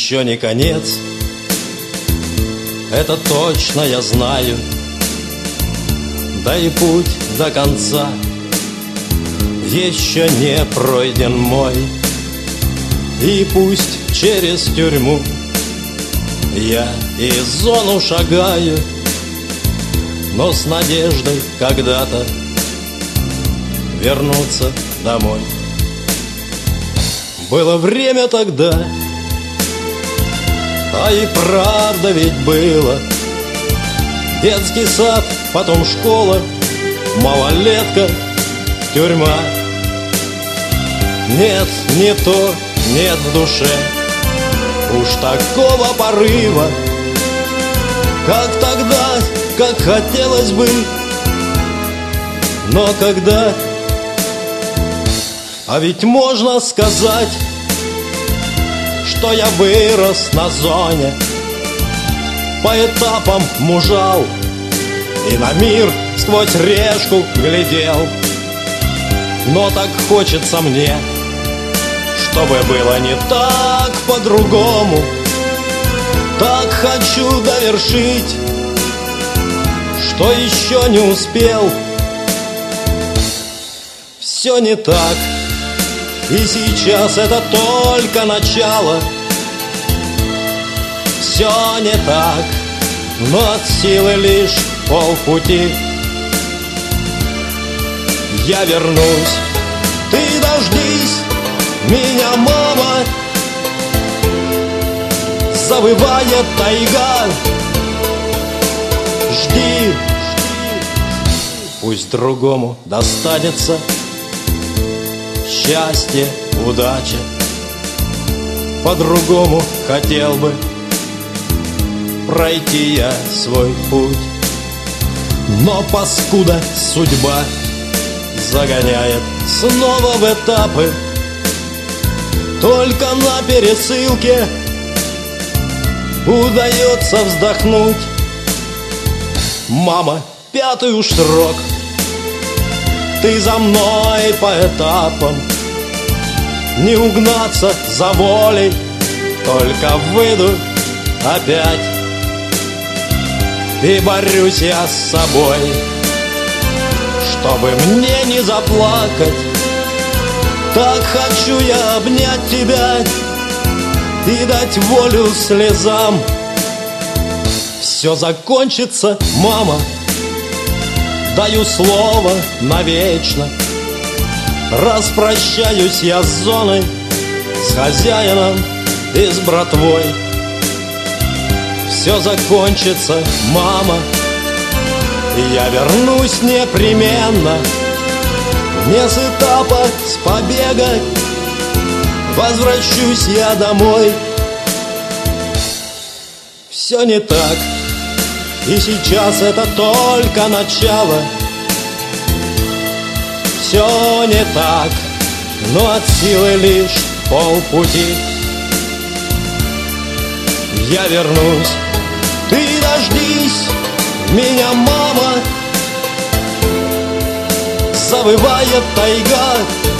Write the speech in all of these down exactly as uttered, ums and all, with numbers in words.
еще не конец, это точно я знаю. Да и путь до конца еще не пройден мой. И пусть через тюрьму я и зону шагаю, но с надеждой когда-то вернуться домой. Было время тогда, а и правда ведь было. Детский сад, потом школа, малолетка, тюрьма. Нет, не то, нет в душе уж такого порыва, как тогда, как хотелось бы. Но когда... А ведь можно сказать, что я вырос на зоне, по этапам мужал и на мир сквозь решку глядел. Но так хочется мне, чтобы было не так, по-другому. Так хочу довершить, что еще не успел. Все не так, и сейчас это только начало. Все не так, но от силы лишь полпути. Я вернусь, ты дождись меня, мама. Завывает тайга, жди, пусть другому достанется счастье, удача. По-другому хотел бы пройти я свой путь, но паскуда судьба загоняет снова в этапы. Только на пересылке удается вздохнуть. Мама, пятый уж срок, ты за мной по этапам. Не угнаться за волей, только выйду опять. И борюсь я с собой, чтобы мне не заплакать. Так хочу я обнять тебя и дать волю слезам. Все закончится, мама, даю слово навечно. Распрощаюсь я с зоной, с хозяином и с братвой. Все закончится, мама, и я вернусь непременно. Не с этапа, с побега возвращусь я домой. Все не так, и сейчас это только начало. Все не так, но от силы лишь полпути. Я вернусь, ты дождись меня, мама. Завывает тайга,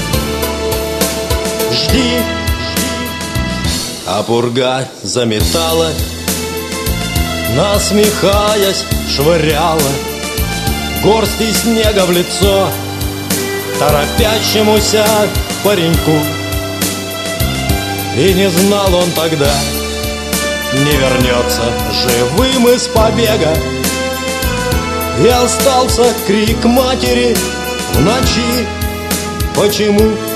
жди, а пурга заметала, насмехаясь, швыряла горсти снега в лицо торопящемуся пареньку. И не знал он тогда, не вернется живым из побега. И остался крик матери в ночи. Почему